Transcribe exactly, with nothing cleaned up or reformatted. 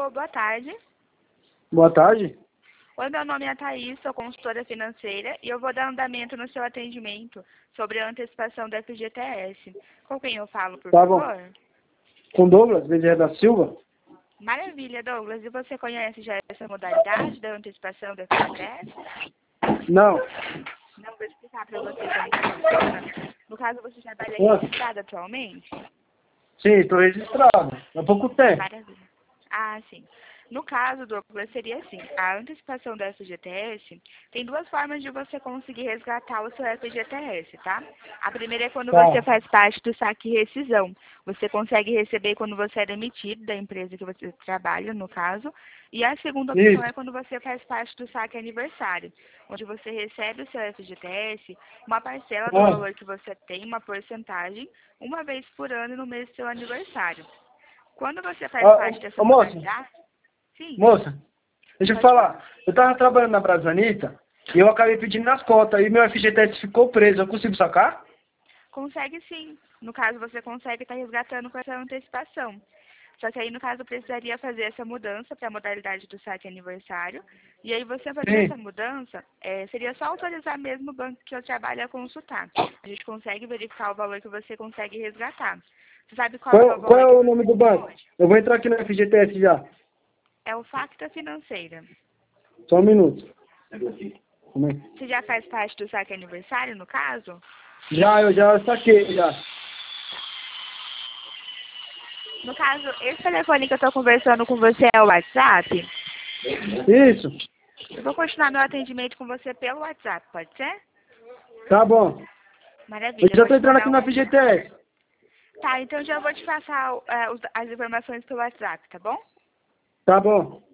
Alô, boa tarde. Boa tarde. Oi, meu nome é Thaís, sou consultora financeira e eu vou dar andamento no seu atendimento sobre a antecipação do F G T S. Com quem eu falo, por Tá favor? bom. Com Douglas, Bezerra da Silva? Maravilha, Douglas. E você conhece já essa modalidade da antecipação do F G T S? Não. Não vou explicar para você como que funciona. No caso, você trabalha Nossa. registrado atualmente? Sim, estou registrado. Há pouco tempo. Maravilha. Ah, sim. No caso, Douglas, seria assim, a antecipação do F G T S tem duas formas de você conseguir resgatar o seu F G T S, tá? A primeira é quando Tá. você faz parte do saque e rescisão. Você consegue receber quando você é demitido da empresa que você trabalha, no caso. E a segunda opção Isso. é quando você faz parte do saque aniversário, onde você recebe o seu F G T S, uma parcela do Ah. valor que você tem, uma porcentagem, uma vez por ano no mês do seu aniversário. Quando você faz Ah, parte dessa ô, moça, modalidade, sim, moça, deixa eu pode falar. falar. Eu tava trabalhando na Brasanita e eu acabei pedindo as cotas e meu F G T S ficou preso. Eu consigo sacar? Consegue sim. No caso, você consegue estar resgatando com essa antecipação. Só que aí, no caso, precisaria fazer essa mudança para a modalidade do saque aniversário. E aí, você fazer essa Sim. mudança, é, seria só autorizar mesmo o banco que eu trabalho a consultar. A gente consegue verificar o valor que você consegue resgatar. Você sabe qual que é o Qual, qual valor é que o você nome do tem banco? hoje? Eu vou entrar aqui no F G T S já. É o Facta Financeira. Só um minuto. Como é? Você já faz parte do saque aniversário, no caso? Já, eu já saquei, já. No caso, esse telefone que eu estou conversando com você é o WhatsApp? Isso. Eu vou continuar meu atendimento com você pelo WhatsApp, pode ser? Tá bom. Eu Maravilha, eu já vou tô te entrando mandar aqui no um... F G T S. Tá, então já vou te passar é, os- as informações pelo WhatsApp, tá bom? Tá bom.